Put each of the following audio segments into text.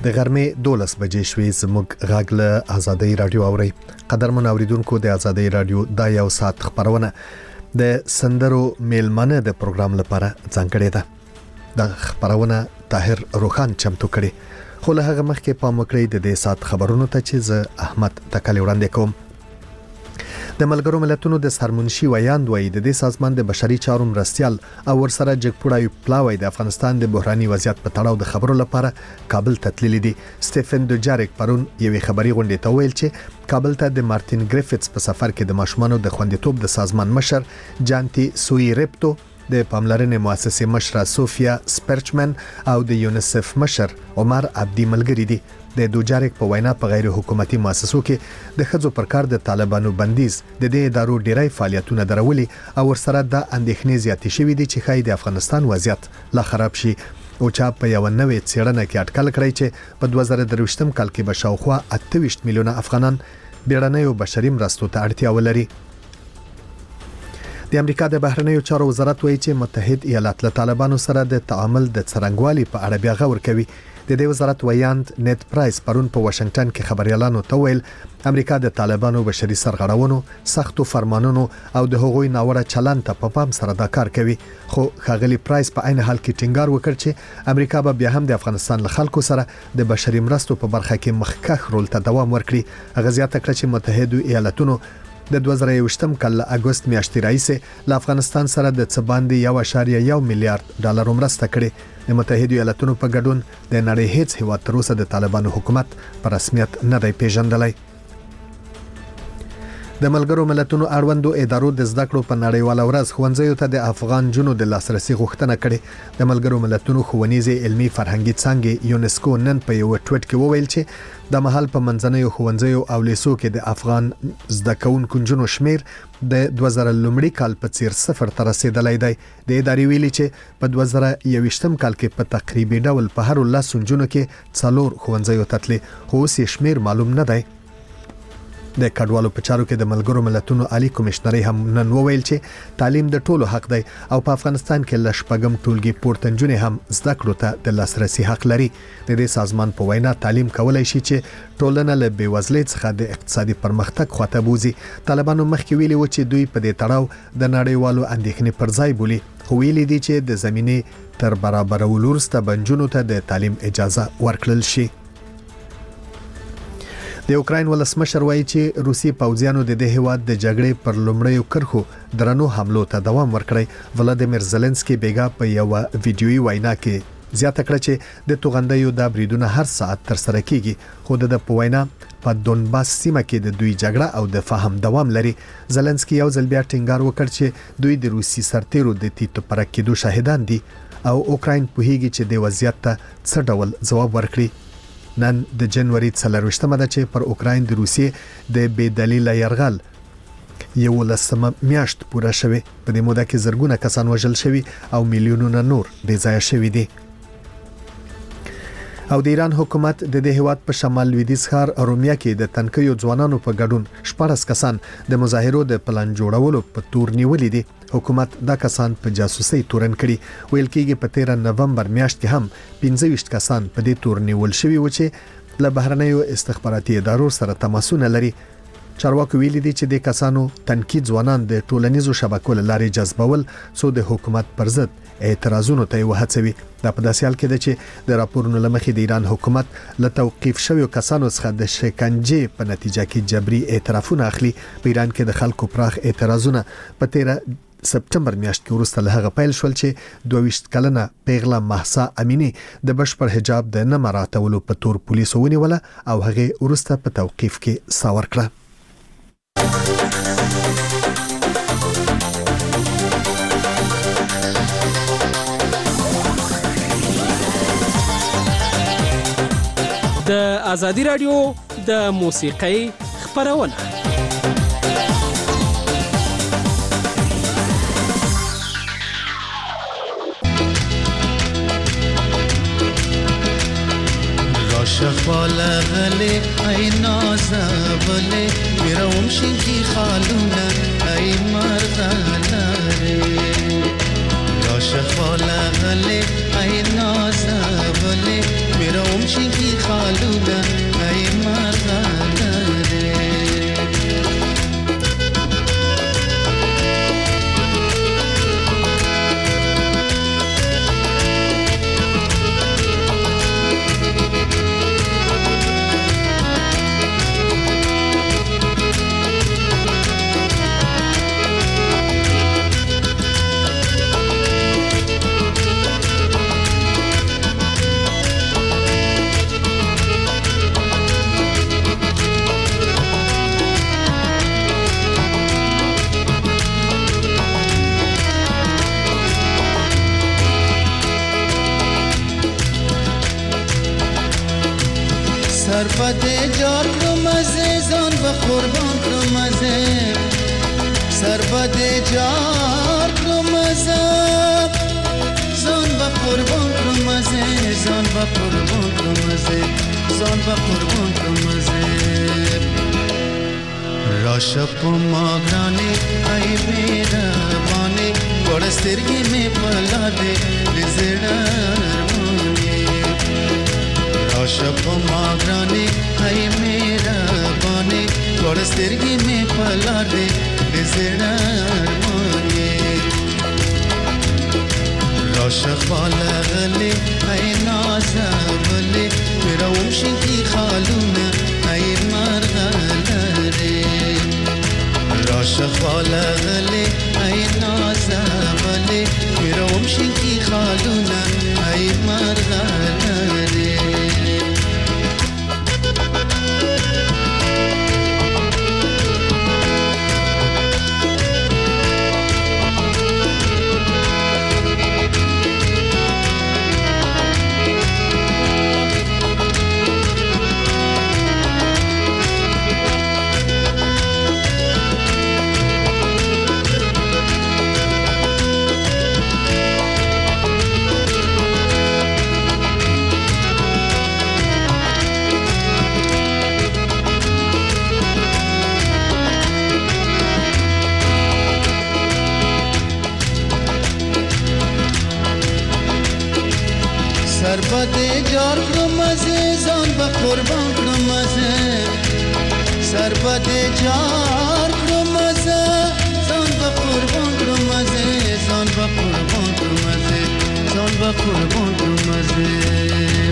د غرمې 12 بجې شوې. زموږ غږ له آزادۍ رادیو اوري. قدرمن اوریدونکو، د آزادۍ رادیو دا یو ساعت خبرونه د سندرو میلمنه د پروګرام لپاره ځانګړې ده. د خبرونه طاهر روخان چمتو کړي. خو له هغه مخکې پام وکړئ د دې ساعت خبرونو ته چې زه احمد تکلی وړاندې کوم. د ملګرو ملتونو د سرمنشي ویاند وایي د دې سازمان د بشري چارو مرستيال او ورسره جګپوړی پلاوی د افغانستان د بحراني وضعیت په تړاو د خبرو لپاره کابل ته تللی دي. سټيفن دوجاریک پرون یوې خبري غونډې ته ویل چې کابل ته د مارټین ګریفټس په سفر کې د ماشومانو د خوندیتوب د سازمان مشر جانتي سوی ریپټو، د پاملرنې مؤسسې مشر سوفیا سپرچمن او د یونیسف مشر عمر عبدی ملګری دي. د دوجاریک په وینا په غیر حکومتي مؤسسو کې د خځو پر کار د طالبانو بندیز د دې ادارو ډیری فعالیتونه درولي او ورسره د اندېښنې زیاتې شوې دي چې خای د افغانستان وضعیت لا خراب شي. او چا په یو نوې څېړنه کې اټکل کړی چې په 2023م کال کې به شاوخوا 28 میلیونه افغانان بیړنیو بشري مرستو ته اړتیا ولري. د امریکا د بهرنیو چارو وزارت وایي چې متحد ایالات له طالبانو سره د تعامل د څرنګوالي په اړه بیا غور کوي. د دې وزارت ویاند نیت پرایس پرون په واشنگټن کې خبريالانو ته ویل امریکا د طالبانو بشري سرغړونو، سختو فرمانونو او د هغوی ناوړه چلند ته په پام سره دا کار کوي. خو ښاغلي پرایس په عین حال کې ټینګار وکړ چې امریکا به بیا هم د افغانستان له خلکو سره د بشري مرستو په برخه کې مخکښ رول ته دوام ورکړي. هغه زیاته کړه چې متحده ایالاتونو د 2023م کال اگست میاشتې راهیسې له افغانستان سره د څه باندې 1.1 میلیارډ ډالر مرسته کړې. د متحده ایالاتونو په ګډون د نړۍ هیڅ هیواد تر اوسه د طالبانو حکومت په رسمیت نه دی پیژندلی. د ملګرو ملتونو اړوندو ادارو د زده کړو په نړیواله ورځ ښوونځیو ته د افغان جنونو د لاسرسي غوښتنه کړې. د ملګرو ملتونو ښوونیزې علمي فرهنګي څانګې یونسکو نن په یو ټویټ کې وویل چې د مهال په منځنیو ښوونځیو او لیسو کې د افغان زده کوونکو جنونو شمیر د 2000 کال په څیر صفر ته رسیدلی دی. د ادارې ویلي چې په 2021م کال کې په تقریبي ډول په هر 10 جنونو کې 4 ښوونځیو ته تللي، خو اوس یې شمیر معلوم نه دی. د کډوالو په چارو کې د ملګرو ملتونو عالی کمشنري هم نن وویل چې تعلیم د ټولو حق دی او په افغانستان کې ل شپږم ټولګي پورتنجونې هم زده کړو ته د لاسرسي حق لري. د دې سازمان په وینا تعلیم کولای شي چې ټولنه له بیوزلۍ څخه د اقتصادي پرمختګ خواته بوزي. طالبانو مخکې ویلي و چې دوی په دې تړاو د نړیوالو اندېښنې پر ځای بولي، خو ویلي دي چې د زمینې تر برابرولو وروسته بنجونو ته د تعلیم اجازه ورکړل شي. د اوکراین ولسمشر وایي چې روسي پوځیانو د دې هیواد د جګړې پر لومړیو کرخو درنو حملو ته دوام ورکړی. ولادیمیر زيلنسکي بیګا په یو ویډیويي وینا کې زیاته کړه چې د توغندیو د بریدونو هر ساعت تر سره کیږي، خو د پوینا په دونباس سیمه کې د دوی جګړه او د فهم دوام لري. زيلنسکي یو ځل بیا ټینګار وکړ چې دوی د روسي سرتیرو د تیتو پرکېدو شاهدان دي او اوکراین په هیګي چې د وضعیت ته څه ډول ځواب ورکړي. نن د جنوري 24مه ده چې پر اوکراین د روسیې د بې دلیله يرغل 11 میاشت پوره شوه. په دې موده کې زرګونه کسان وژل شوي او میلیونونه نور بې ځایه شوي دي. او د ایران حکومت د دې هیواد په شمال لویدیځ ښار ارومیا کې د تنکیو ځوانانو په ګډون 14 کسان د مظاهرو د پلان جوړولو په تور نیولې دي. حکومت دا کسان په جاسوسي تورن کړي. ویل کېږي په 13 نومبر میاشت کې هم 25 کسان په دې تور نیول شوي و چې له بهرنیو استخباراتي ادارو سره تماسونه لري. چارواکو ویلي دي چې د کسانو تنکي ځوانان د ټولنیزو شبکو لارې جذبول سو د حکومت پر ضد اعتراضونو ته وهڅوي. دا په داسې حال کې ده چې د راپورونو لمخې د ایران حکومت له توقيف شویو کسانو څخه د شکنجې په نتیجه کې جبري اعترافونه اخلي. په ایران کې د خلکو پراخ اعتراضونه په 13 سپټمبر میاشت کې وروسته له هغه پیل شول چې 22 کلنه پیغله مهسا امینی د بشپړ حجاب د نه مراتولو په تور پولیسو ونیوله او هغه وروسته په توقيف کې ساور کړه. د آزادی رادیو د موسیقۍ خبرونه. شخواله غلی ای نازوله میروم شنکی خالونه ای مردانه شخواله غلی ای نازوله میروم شنکی خالونه سربد جار کرم عزیزان و قربان کرم عزیز سربد جار کرم عزیز زان و قربان کرم عزیز زان و قربان کرم عزیز زان و قربان کرم عزیز راشپ ماگرانی ای میربانی گوڑسترگی میں پلا دے لزڑارمانی راشپ ماگرانی ای میربانی گوڑسترگی میں پلا دے لزڑارمانی راشق بالغلی ای نازولی میرا ومشی کی خالونه ای مرغلری راشق بالغلی ای نازولی میرا ومشی کی خالونه ای مرغلری سربد جار کرم عزیزان و قربان کرم عزیز سربد جار کرم عزیزان و قربان کرم عزیزان و قربان کرم عزیزان و قربان کرم عزیز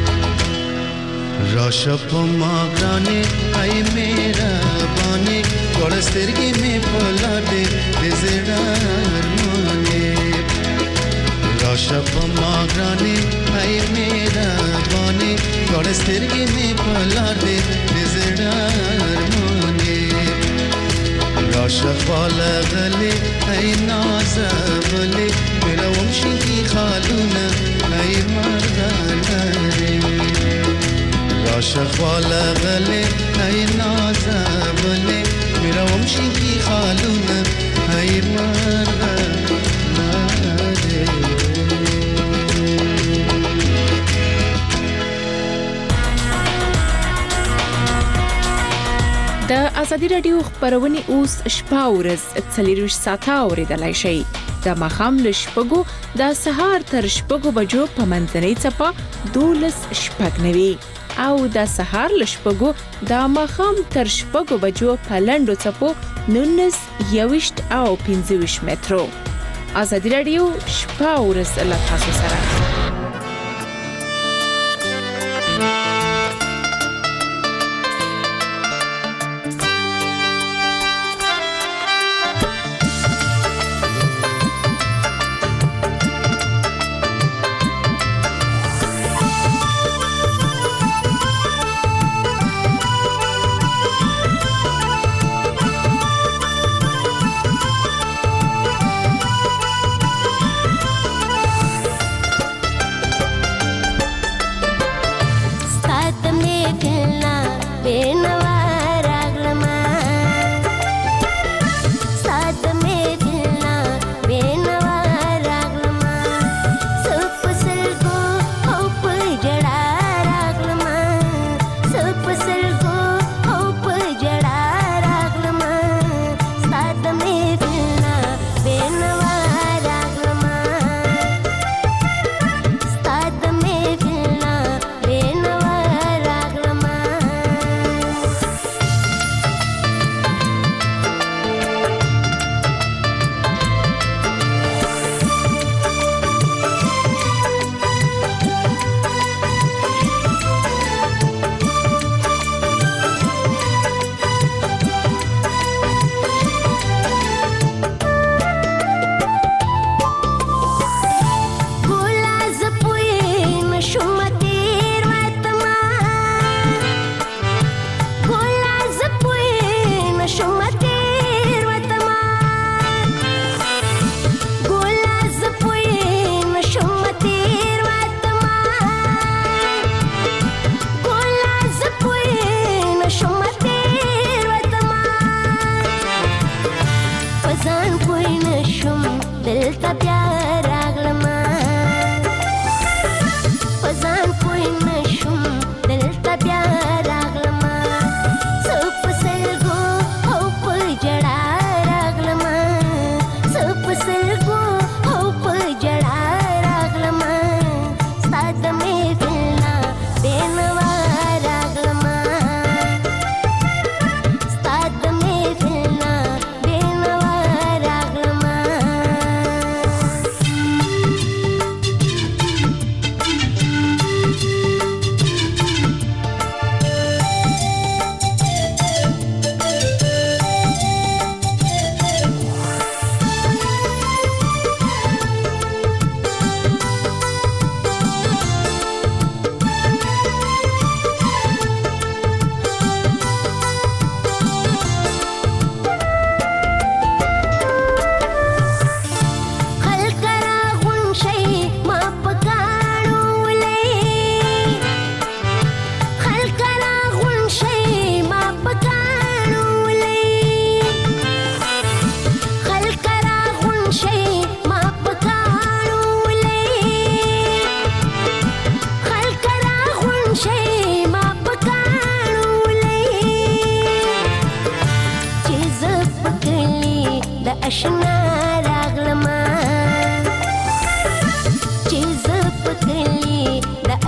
راشپ ماگرانی ای میربانی گوڑسترگی میں پلا دے لزڑارمانی راشپ ماگرانی ای میربانی گوڑسترگی میں پلا دے لزڑارمانی راشق بالغلی ای نازولی میرا ومشی کی خالونه ای مرغلری راشق بالغلی ای نازولی میرا ومشی کی خالونه ای مرغلری د ازادي رادیو خبرونه اوس شپه ورځ 24 ساعته اوریدلای شئ د ماخام لشپګو د سهار تر شپګو بجو په منځنۍ چپه 12 شپږنوي او د سهار لشپګو د ماخام تر شپګو بجو په لندو چپو 19 21 او 25 مترو ازادي رادیو شپه ورځ له تاسو سره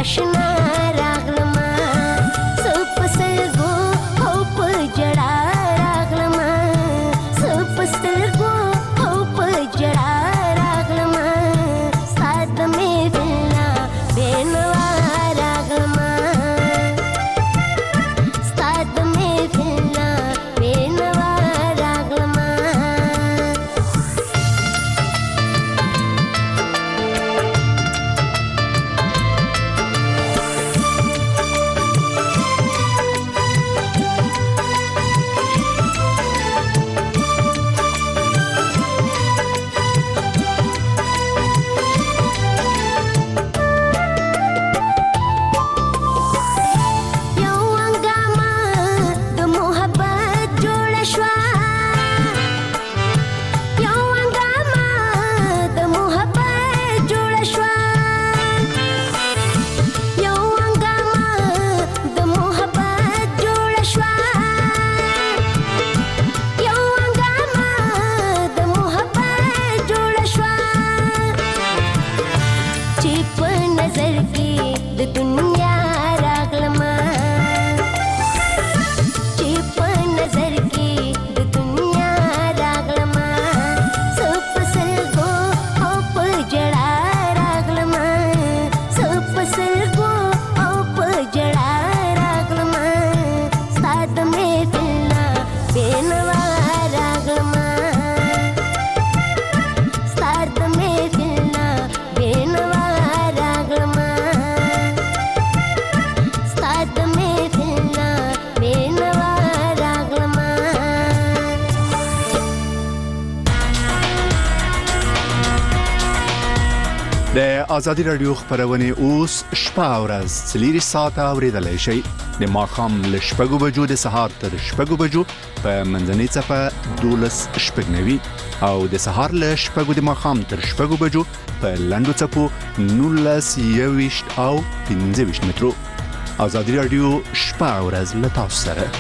د ازادي رادیو خبرونه اوس شپه او ورځ 3 ساعته اوریدلای شئ د ماخام ل شپږو بجو د سهار تر شپږو بجو په منځنۍ صفه 12 شپږنوي او د سهار ل شپږو د ماخام تر شپږو بجو په لندو صفو 19 او 15 مترو. ازادي رادیو شپه او ورځ له تاسو سره.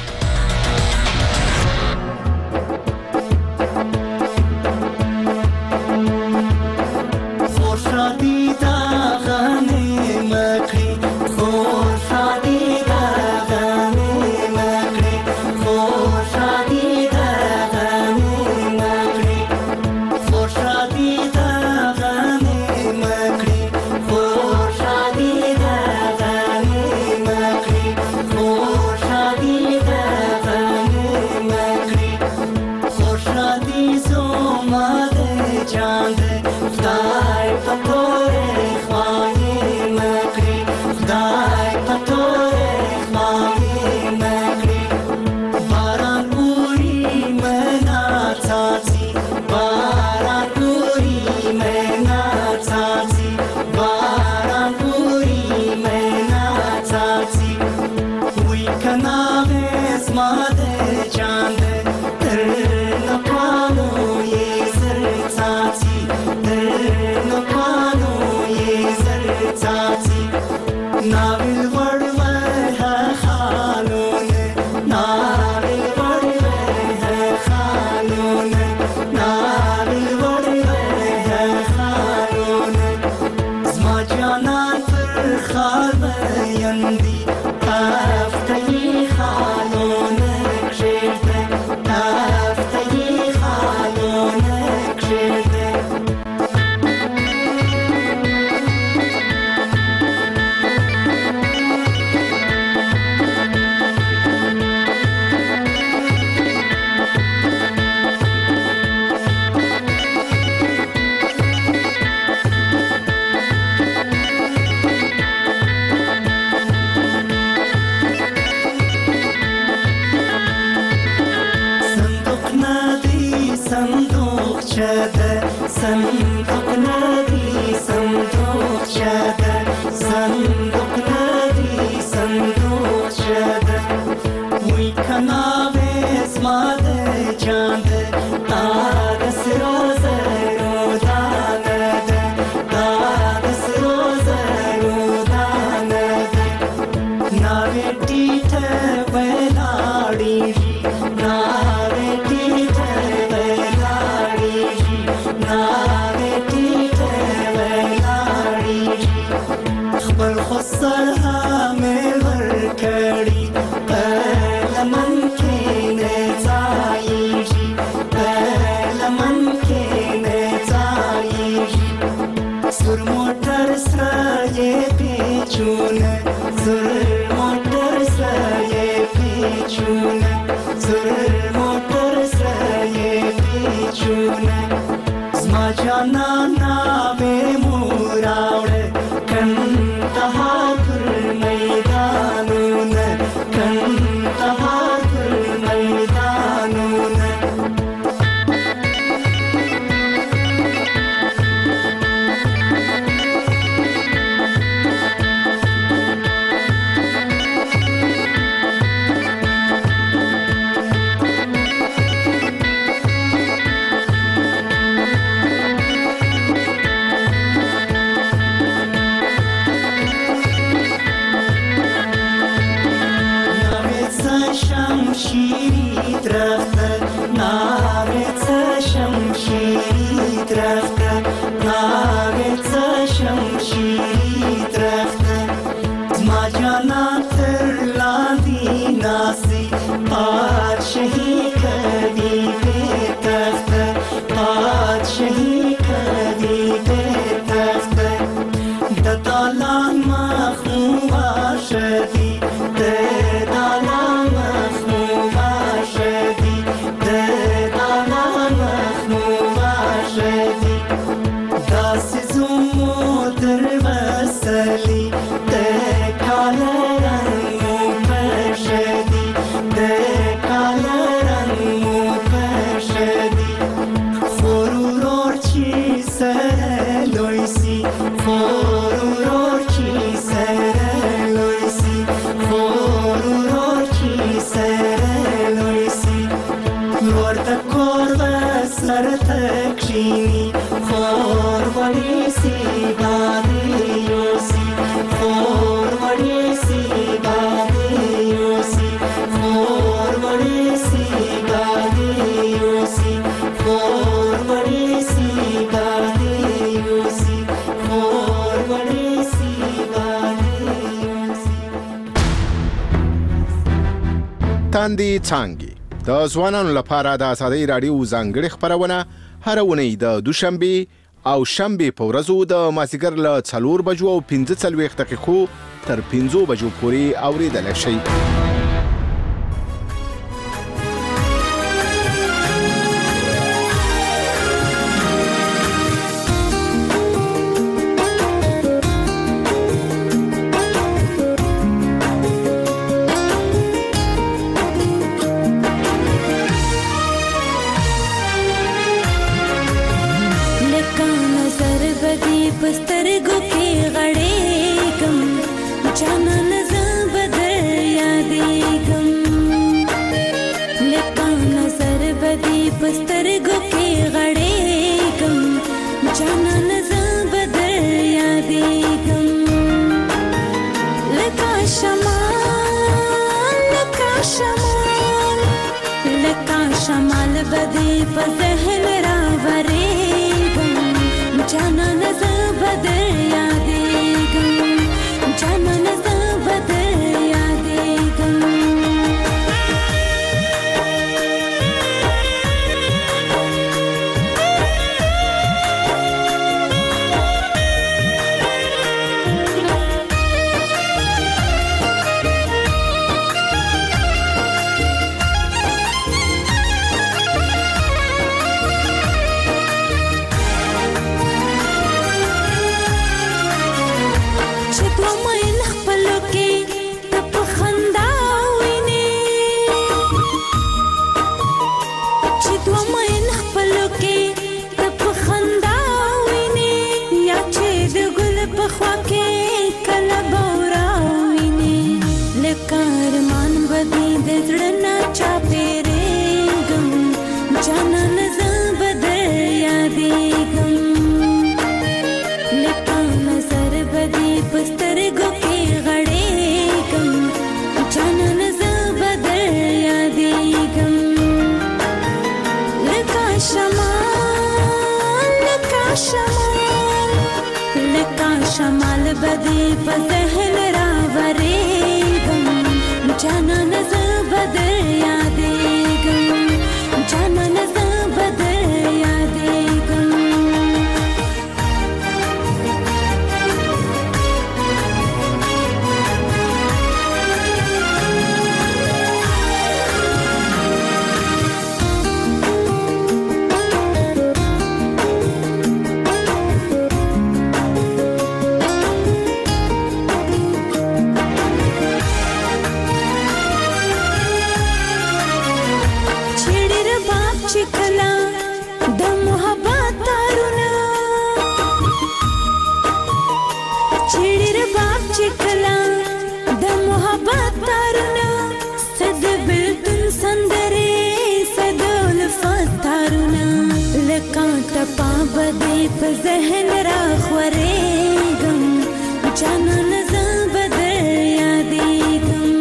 Nave پیچونه زر موتر سایه پیچونه زر موتر سایه پیچونه زما جانانا به موراوړه کندهار پر میدانونه کندهار پر میدانونه شمشیری درخته ناویت شمشیری درخته ناویت شمشیری درخته زما جانان تر لاندی ناسی پادشاهی کوي به تخته پادشاهی کوي به تخته د دالان مخموما شدی د دالان مخموما شدی د دالان مخموما شدی داسې زمو تر وسلی د کاله رنګ مو پشدی د کاله رنګ مو پشدی خور ورور چې سره لوی سي خور ورور چې سره لوی سي خور ورور چې سره لوی سي ورته کور به سره تکشینی خور وړي سي باندې یوسي خور وړي سي باندې یوسي خور وړي سي باندې یوسي خور وړي سي باندې یوسي خور وړي سي باندې یوسي تاندې څانګې د ځوانانو لپاره د ازادۍ راډیو ځانګړې خپرونه هر اونۍ د دوشنبه او شنبه په ورځو د مازیګر له 4 بجو او 15 دقیقو تر 15 بجو پورې اوریدل شي. پسترګو کې غړېږم جانان زه بدر یادېږم لکه نظر بدې پسترګو کې غړېږم جانان زه بدر یادېږم لکه شمال بدې په ذهن راورېږم جانان زه بدر یادېږم جانان زه بدر یادېږم شمال بدی په ذهن راورېږم جانان زه بدر یادېږم جانان زه بدر یادېږم په ذهن را خورېږم جانان زه به در یادېږم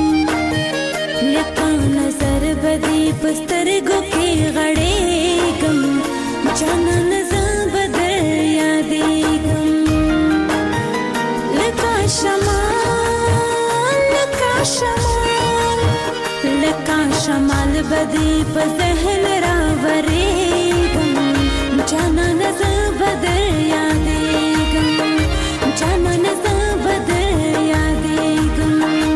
لکه نظر به دې په سترګو کې غړېږم جانان زه به در یادېږم لکه شمال به دې په ذهن را ورېږم جانان زه به در یادېږم جانان زه به در یادېږم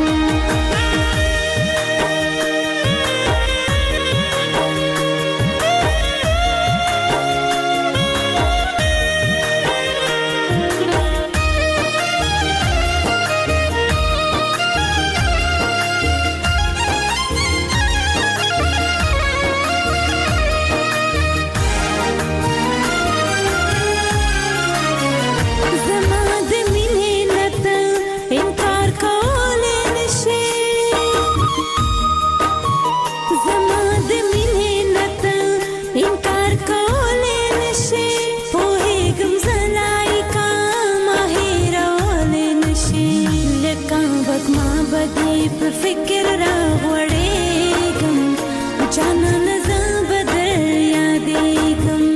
فکر را غوړېږم جانان زه به در یادېږم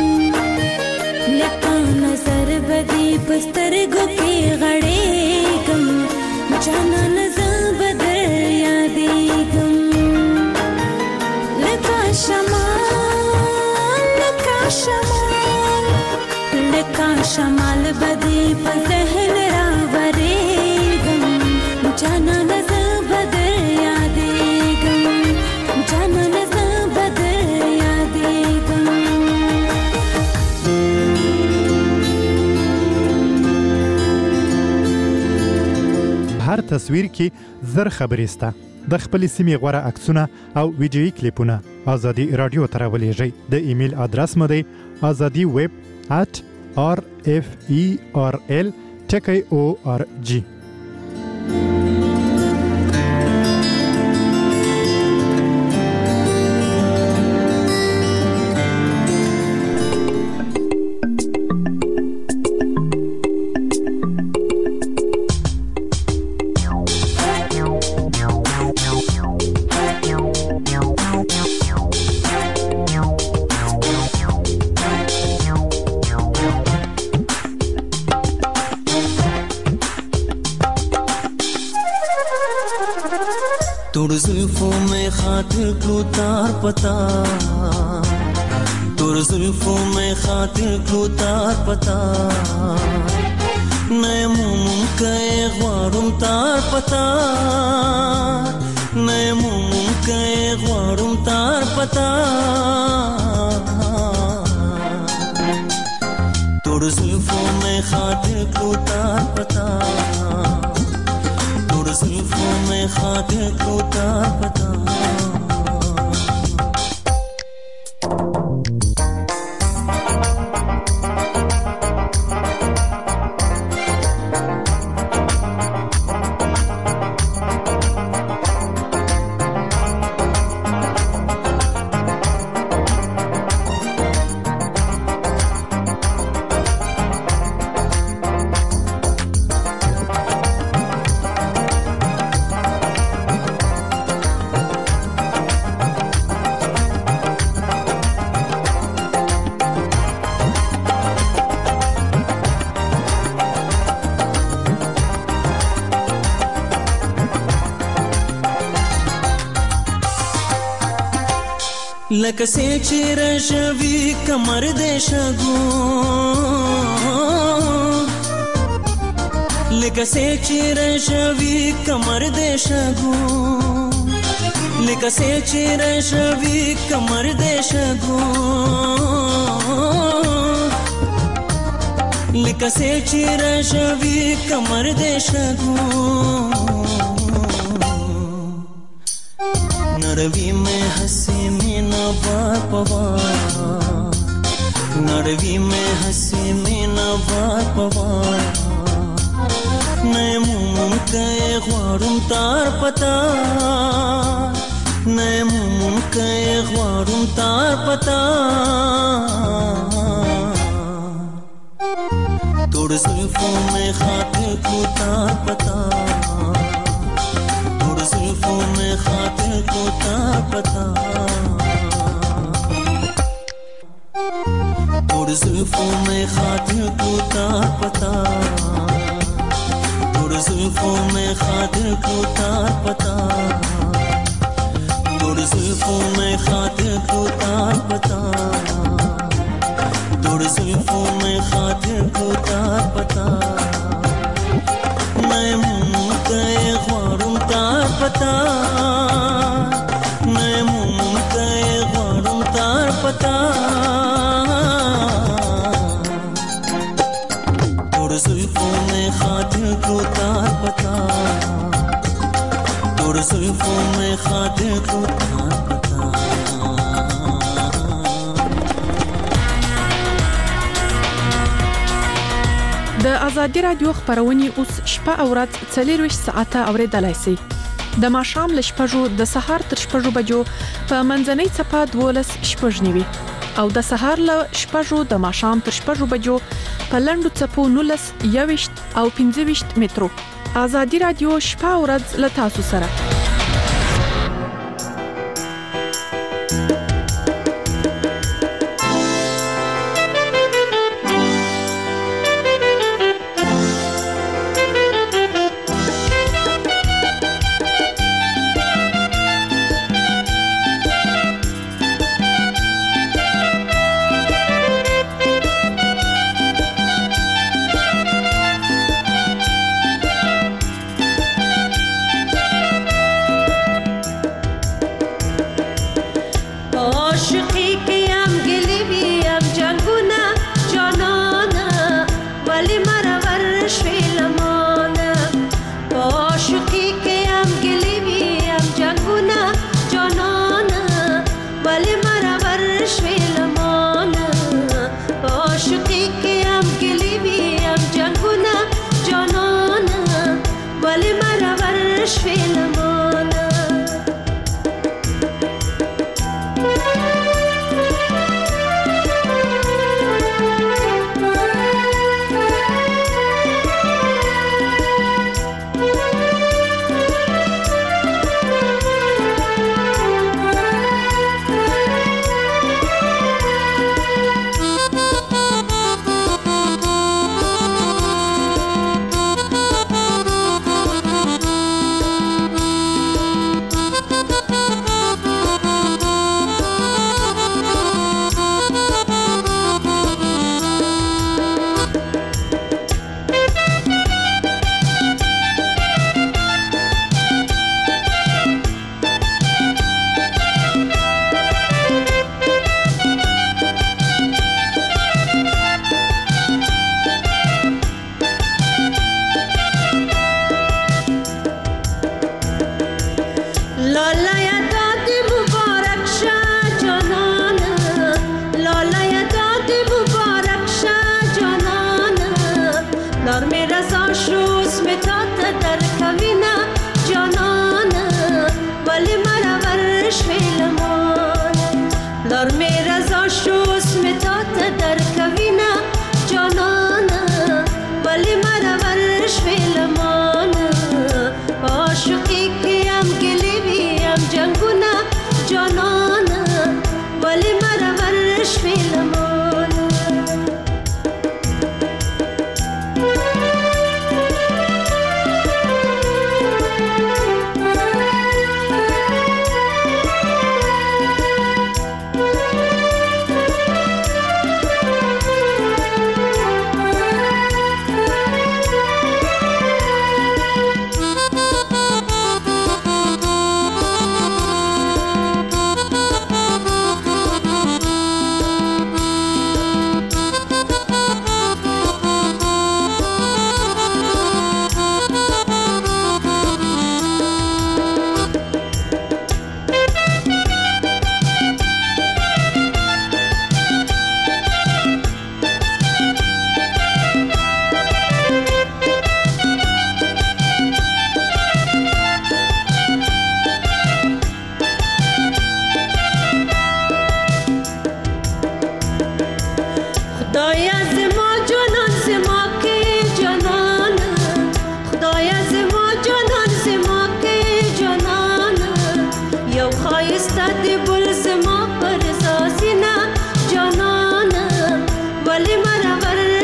لکه نظر به دې په سترګو کې غړېږم جانان زه به در یادېږم لکه شمال به دې په ذهن را ورېږم جانان زه به در یادېږم جانان زه به در یادېږم هر تصویر کې زر خبرې شته د خپلې سیمې غوره عکسونه او ویډیویي کلیپونه ازادي رادیو ته راولېږئ د ایمیل ادرس مو دی azadiweb@referl.org. तोड़ जुल्फों में खातिर क्यों तार पता तोड़ जुल्फों में खातिर क्यों तार पता नए मुम के ख्वारुम तार पता नए मुम के ख्वारुम तार पता तोड़ जुल्फों में खातिर क्यों तार पता जुल्फों में खातिर को तार पता लक से चिरशवी कमर देशगो लक से चिरशवी कमर देशगो लक से चिरशवी कमर देशगो लक से चिरशवी कमर देशगो नरवी में हंसी में नवार पवार नरवी में हंसी में नवार पवार नए मुम के ख्वारुम तार पता नए मुम के ख्वारुम तार पता तोड़ जुल्फों में खातिर को तार पता, तोड़ जुल्फों में खातिर को तार पता, तोड़ जुल्फों में खातिर को तार पता, तोड़ जुल्फों में खातिर को तार पता, तोड़ जुल्फों में खातिर को तार पता, तोड़ जुल्फों में खातिर को तार पता, मैं मुमके ख्वारुम तार पता, मैं मुमके ख्वारुम तार पता, तोड़ जुल्फों में खातिर को तार पता, तोड़ जुल्फों में खातिर को तार पता। د ازادي رادیو خبرونه اوس شپه او ورځ 24 ساعته اوریدلای شئ. د ماښام ل شپږو د سهار تر شپږو بجو په منځنۍ صفه 12:09 او د سهار ل شپږو د ماښام تر شپږو بجو په لندو صفو 19 او 15 مترو. ازادي رادیو شپه او ورځ ل تاسو سره.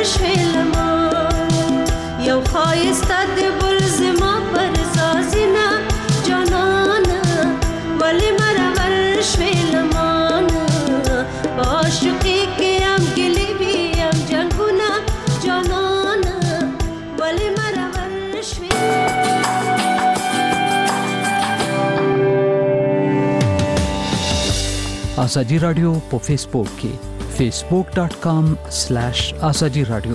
شلما یو خایسته د بل زما پر سازینا جانانا ولی مرور شلمانا عاشقی کې ام ګلی بي ام جنگونا جانانا ولی مرور آزادی رادیو په فیسبوک کې facebook.com/azadi radio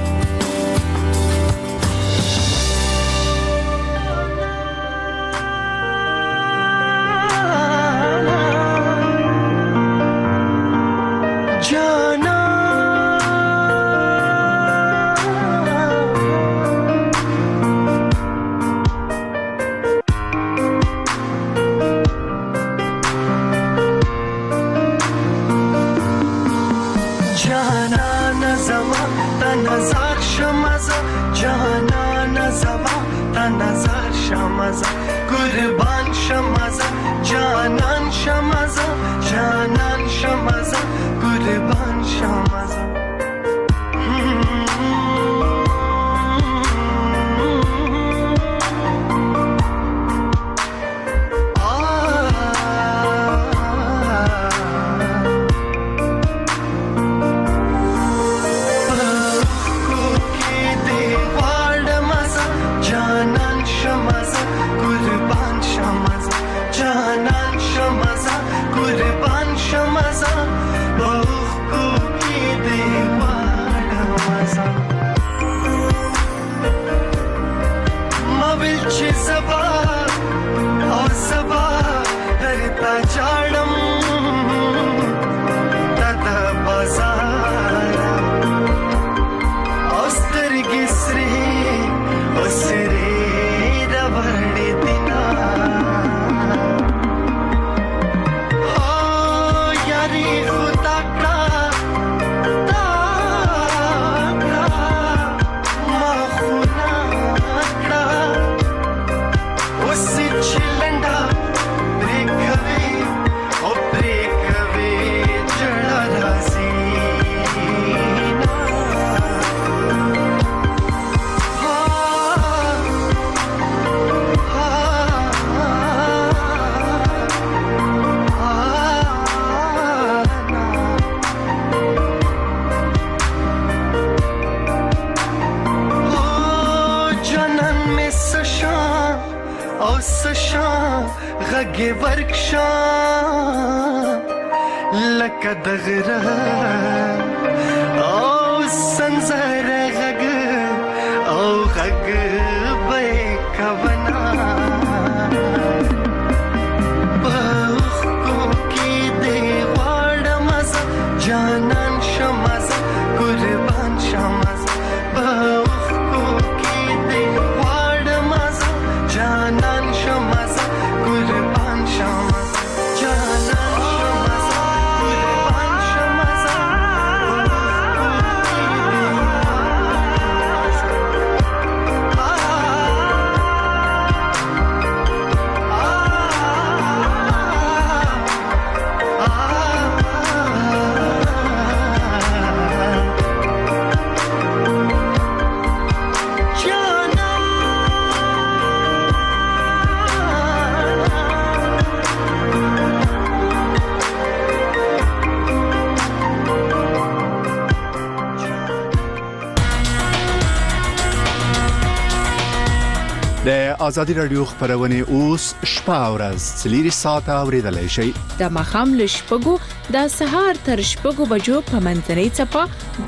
آزادی رادیو خبرونه اوس شپه او ورځ 3 ساعته اوریدلای شئ د مخام له شپږو د سهار تر شپږو بجو په منځنۍ چپه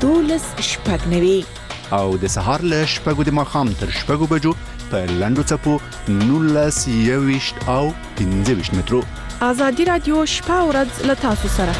12:09 او د سهار له شپږو د مخام تر شپږو بجو په لندو چپو 19:20 او 15 مترو. آزادی رادیو شپه او ورځ له تاسو سره.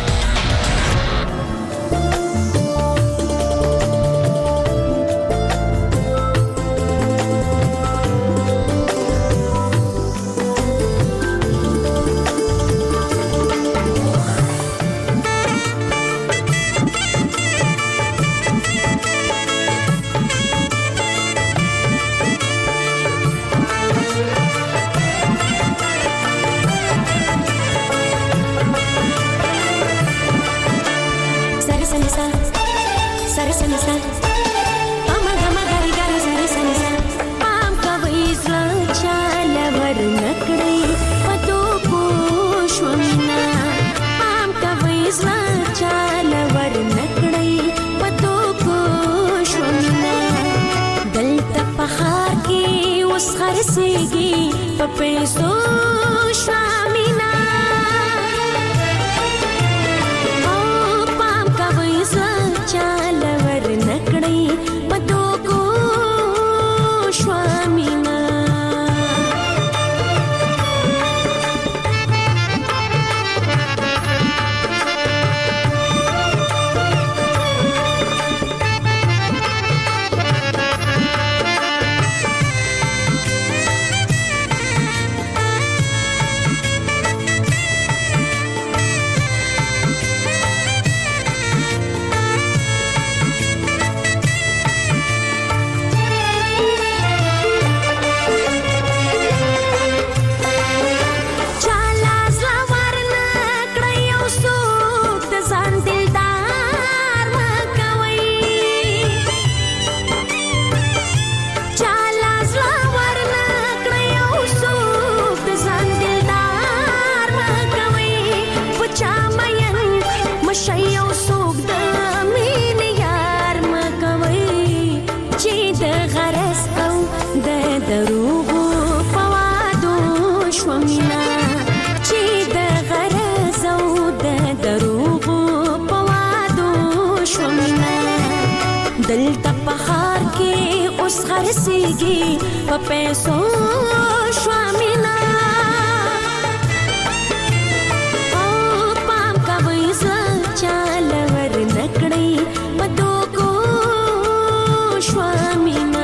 خرڅيږي په پیسو شامینا او پام کوي ځان ور نکړي پدو کو شامینا دلته پخار کې اوس خرڅيږي په پیسو شوامینا او پام کوي ځان ور نکړي پدو کو شوامینا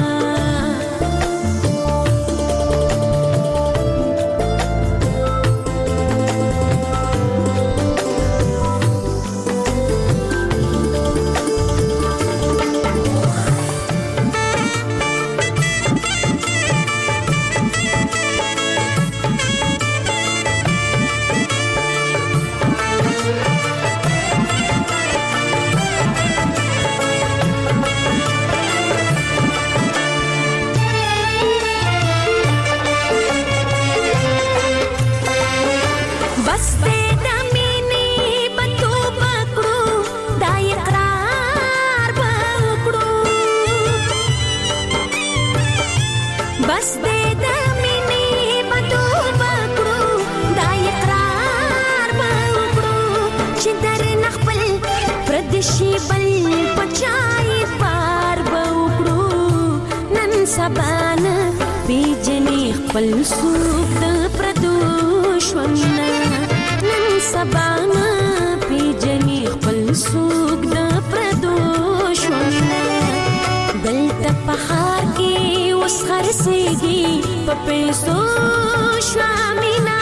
سبانا پیجنې خپل سوق د پردوش ومنا نن سبانا پیجنې خپل سوق د پردوش ومنا دلته پخار کې اوس خرڅيږي په پیسو شوامینا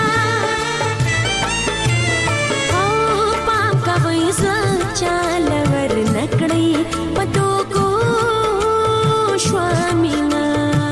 او پام کوي ځان ور نکړي پدو کو شوامینا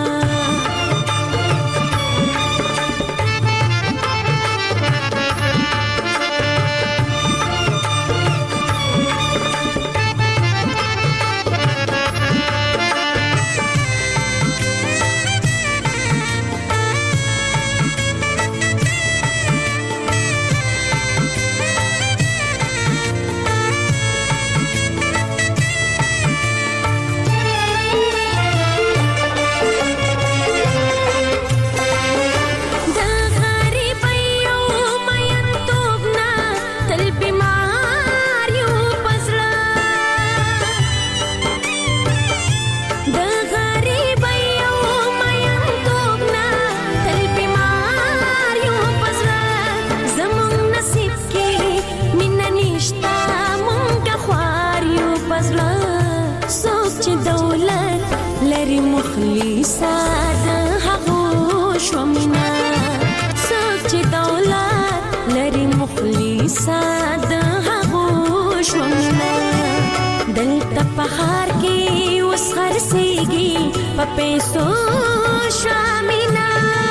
مخلصا د هغو شومنا سوچ دولت لري مخلصا د هغو شومنا دلته پخار کې اوس خرڅيږي په پیسو شومنا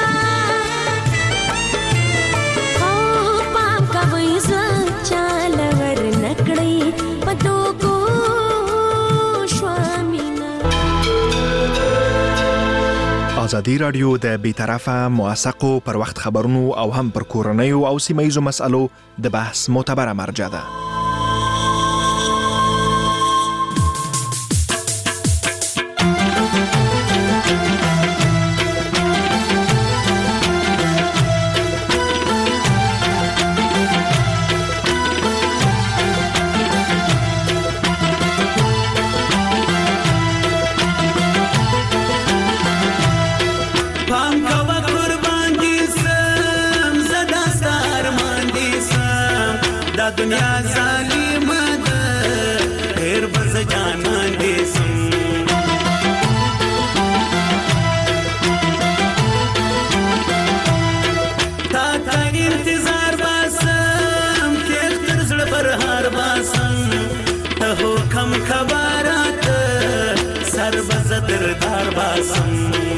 او پام کوي ځان ور نکړي پدو کو ازادي رادیو د بیطرفه موثقو پر وخت خبرونو او هم پر کورنیو او سیمه‌ییزو مسألو د بحث معتبره مرجع ده. دنیا ظالمه ده ډېر به زه جانان دې سم تا ته انتظار باسم تېغ تر زړه برهار باسم ته حکم خبرات سر به زه دردار باسم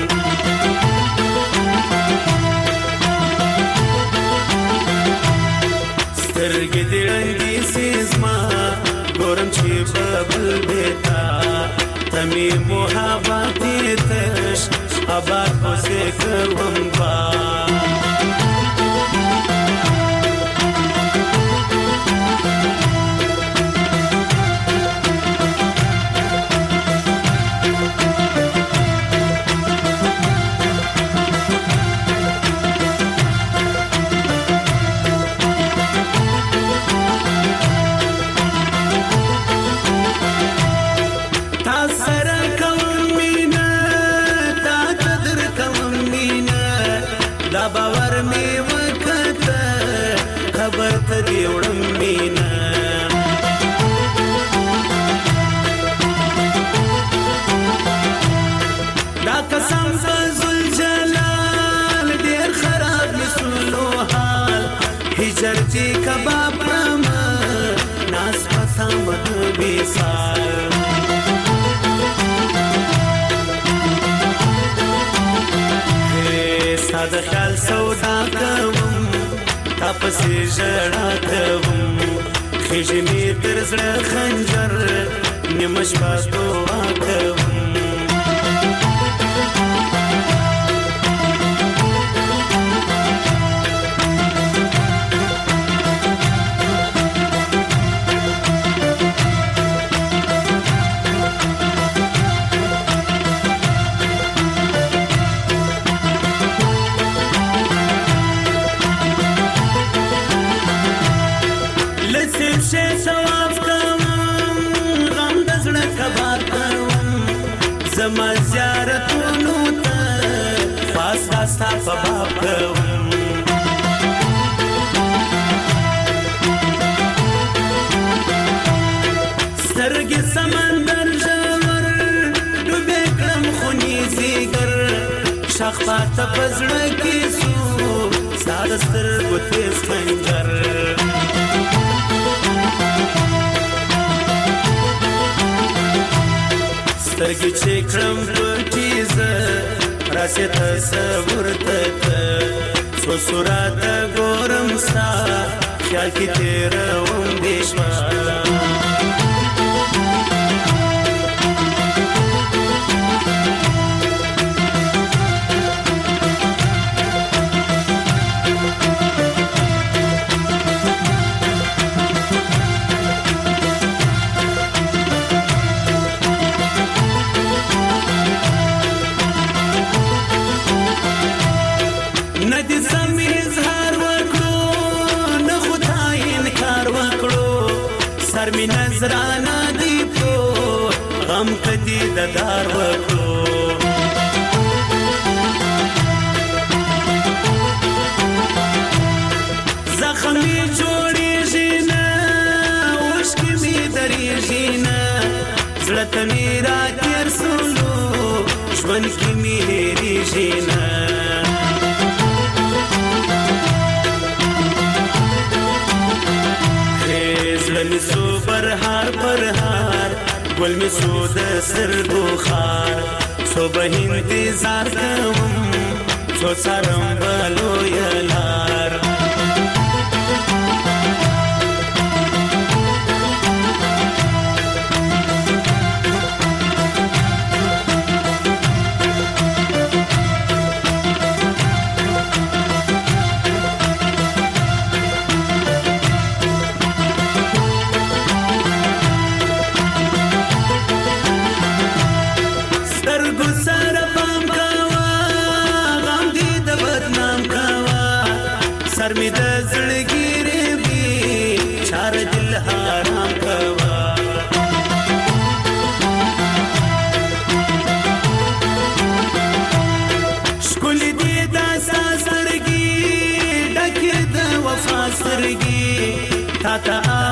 سترګې دې ړندې سي زما ګورم چې په بل بیتا ته مې محبت تش آباد پسې کوم با چرچی کباب پرما ناس پسا مد بیسال ساد خیال سودا کوم تپسی جڑا کوم خیجی می تر زړه خنجر نیمش باز دعا کوم زما زیارتونو ته پاس داستا په باب کوم سترګې سمندر ژور ډوبې کړم خونې زیګر شاخ پاته په زړه کې سو ستا د سترګو تیز خنجر سترګې چې کړم پټې زه راسې تصور ته څو صورته ګورم ستا خیال کې تېروم دې شپه می نظرانا دی پو غم کدی ددار وکړو زخمی جوړیږي نه اوښکې می درېږي نه زړه ته می راتېر سولو ژوند کې می هېرېږي نه زړه سو پرهار پرهار ګل می سو د سترګو خار سو به انتظار کوم سو څارم به لویه لار می د زړګیرې وی چار دل حرام کوا شکل دې د ساسرګي ډکه د وفا سرګي تا ته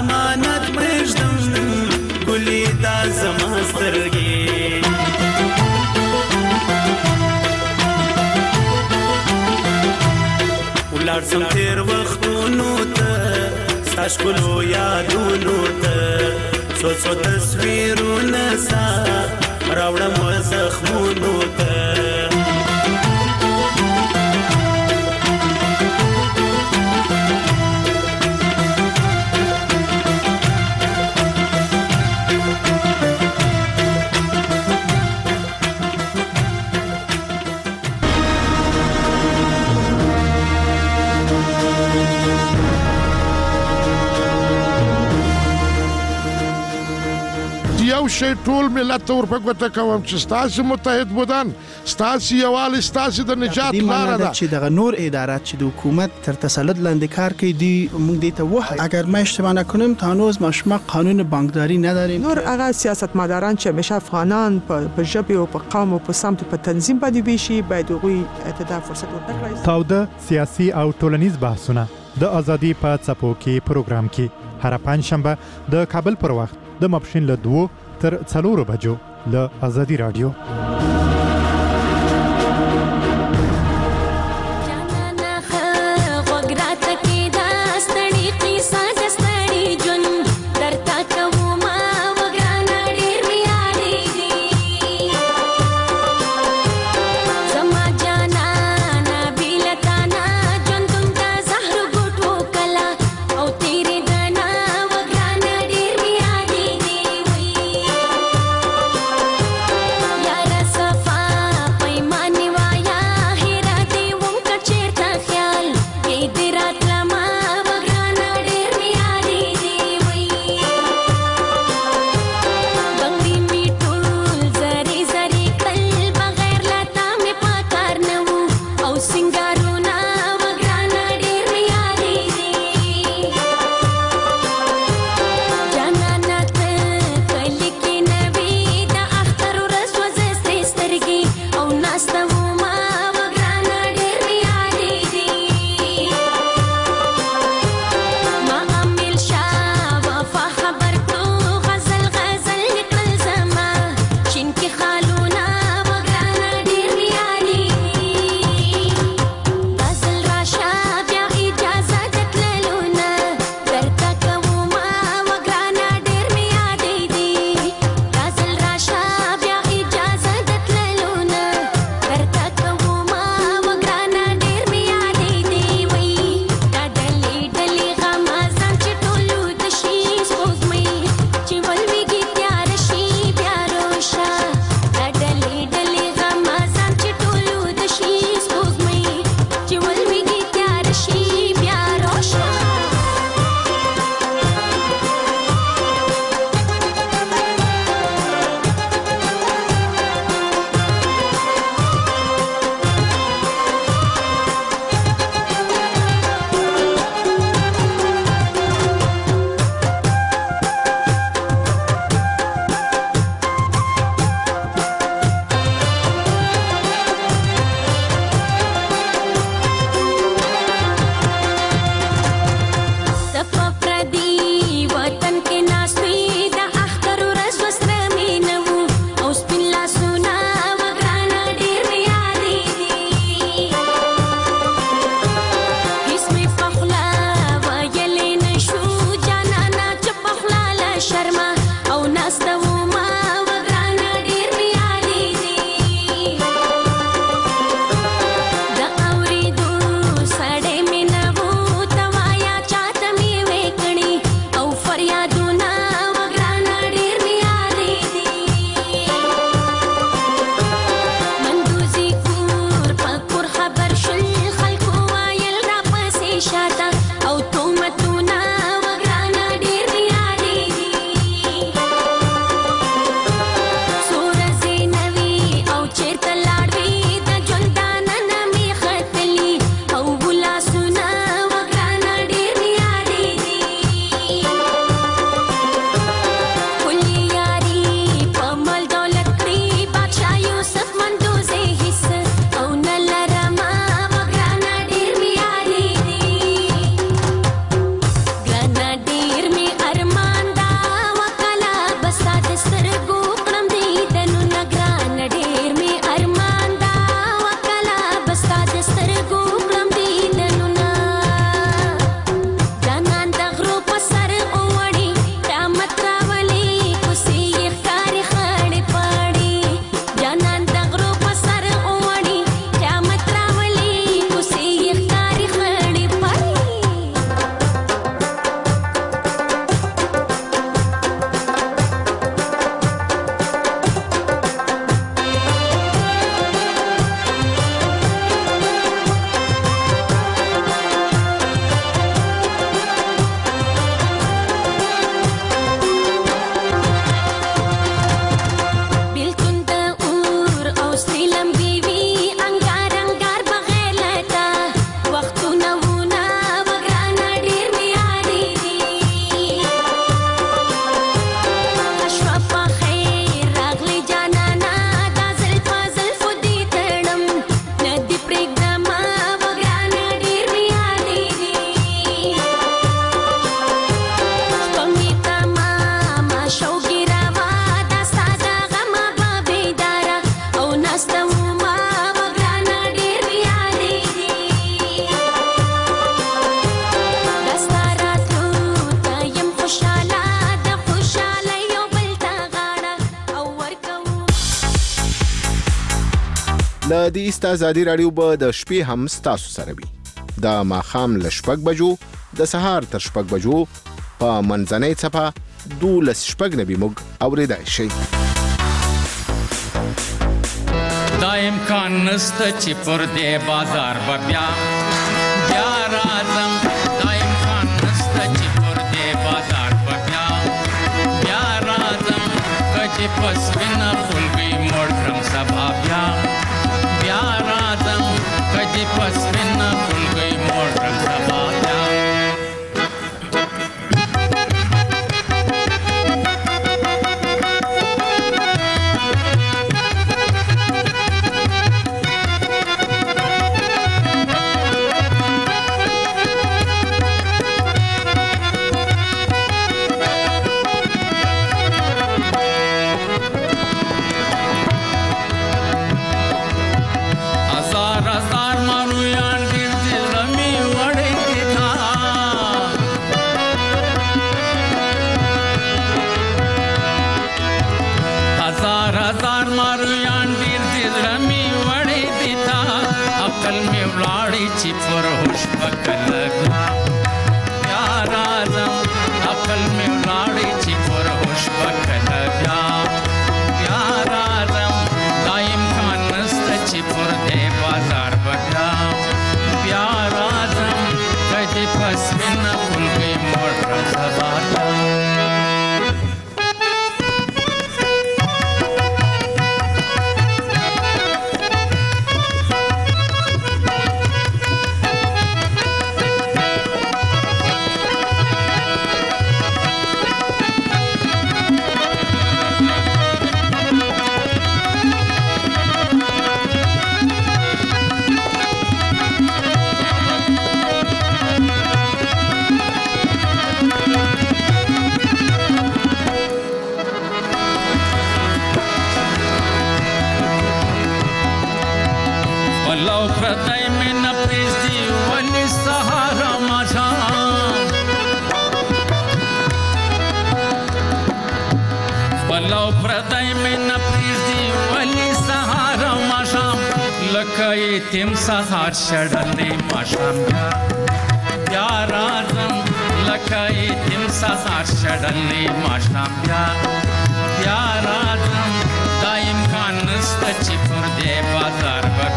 سم تیر وختونو ته ستا ښکلو یادونو ته څو څو تصویرونه ستا راوړم زخمونو ته یو شی ټول ملت ته ورپګوته کوم چې ستاسو متحد بودن ستاسو یووالی ستاسو د نجات لاره ده چې دغه نور ادارات چې د حکومت تر تسلط لاندې کار کوي دی موږ دې ته وایو اگر ما اشتباه نکنم تا هنوز ما قانون بانکداری نداریم نور هغه سیاستمداران چې همیشه افغانان په ژبه او په قوم او په سمت په تنظیم باندې ویشي باید هغوی ته فرصت ورکړي تاوده سیاسي او ټولنیز بحثونه د ازادي په څپو کې پروګرام کې هر پنځشنبه د کابل پر وخت د ماپښین له 2 تر 4 بجو له ازادي رادیو Safa ل دې ایست ازادي رادیو به د شپې هم ستاسو سره وي د ماښام له 6 بجو د سهار تر 6 بجو په منځنۍ څپه 12:09 موږ اورېدای شئ. دا امکان نسته چې پر دې بازار به بیا راځم. دا امکان نسته چې پر دې بازار به بیا راځم. که چې په سپینه خولګۍ موړ کړم سبا بیا راځم. که چې په سپینه خولګۍ موړ کړم سبا بیا. تیم سهار شړلې ماښام بیا راځم. لکه تیم سهار شړلې ماښام بیا راځم. دا امکان نسته چې پر دې بازار به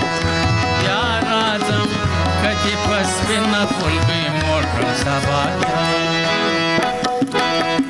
بیا راځم. که چې په سپینه خولګۍ موړ کړم سبا بیا.